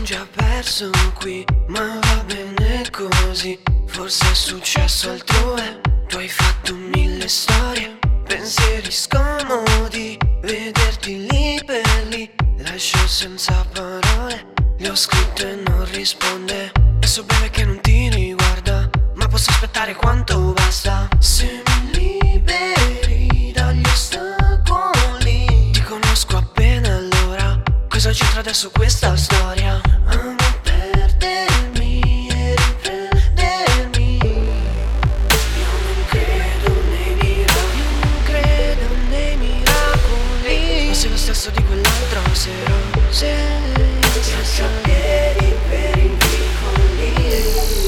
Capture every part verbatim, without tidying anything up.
son già perso qui, ma va bene così. Forse è successo altrove, tu hai fatto mille storie, pensieri scomodi, vederti lì per lì, lascio senza parole. Gli ho scritto e non risponde, e so bene che non ti riguarda, ma posso aspettare quanto basta. Se mi liberi dagli ostacoli, ti conosco appena allora, cosa c'entra adesso questa storia? Amo perdermi e riprendermi. Io non credo nei miracoli, io non credo nei miracoli, ma sei lo stesso di quell'altra sera. Se senza piedi per i vicoli,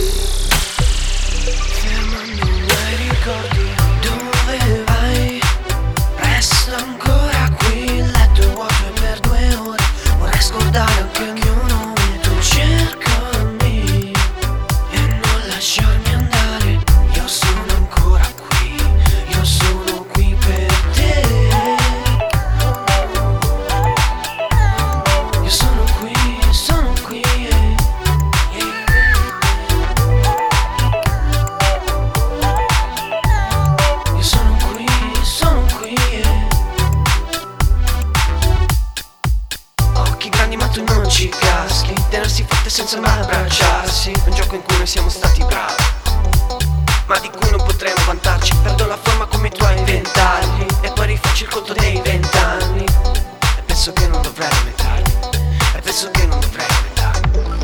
fermando ai ricordi. Dove vai? Resta ancora qui, il letto è vuoto e per due ore vorrei scordare anche il mio nome. Tu cercami e non lasciarmi andare, io sono ancora qui, io sono qui per te. Io sono qui, sono qui, eh, yeah. Io sono qui, sono qui, eh. Occhi grandi ma tu non ci caschi, tenersi forte senza mai abbracciarsi, un gioco in cui noi siamo stati bravi, ma di cui non potremo vantarci. Perdo la forma come tu hai vent'anni e poi rifaccio il conto dei vent'anni, e penso che non dovrei lamentarmi, e penso che non dovrei lamentarmi.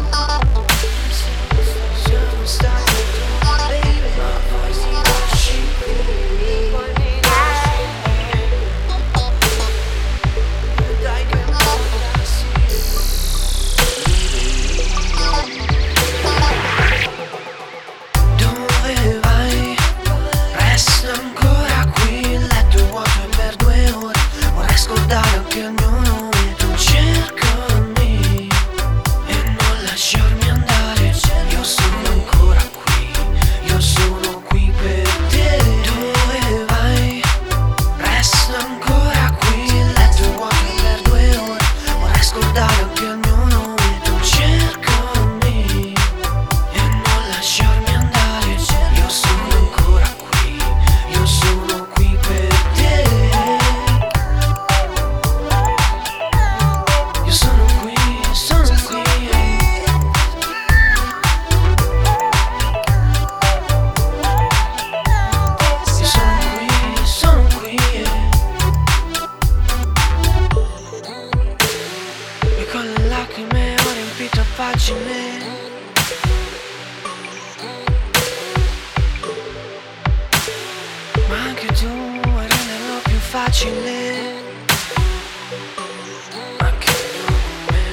Siamo stati baby, ma poi mi lasci qui, poi mi lasci qui. Dai che non passi. Dove vai? Resta ancora qui, il letto è vuoto e per due ore vorrei scordare anche il mio nome. Tu cercami e non lasciarmi andare, io sono ancora qui, io sono qui per te. Dove vai? Resta ancora qui, il letto è vuoto e per due ore vorrei scordare anche il mio nome. Tu cercami e non lasciarmi andare, io sono ancora qui, io sono qui per te. Io sono qui, sono qui, eh. Io sono qui, sono qui, eh. E con le lacrime ho riempito pagine, ma anche tu vuoi renderlo più facile. Anche per me.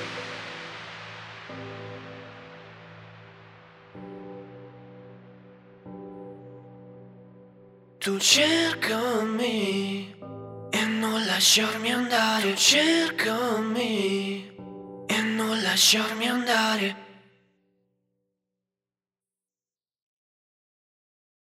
Tu cercami e non lasciarmi andare, cercami e non lasciarmi andare.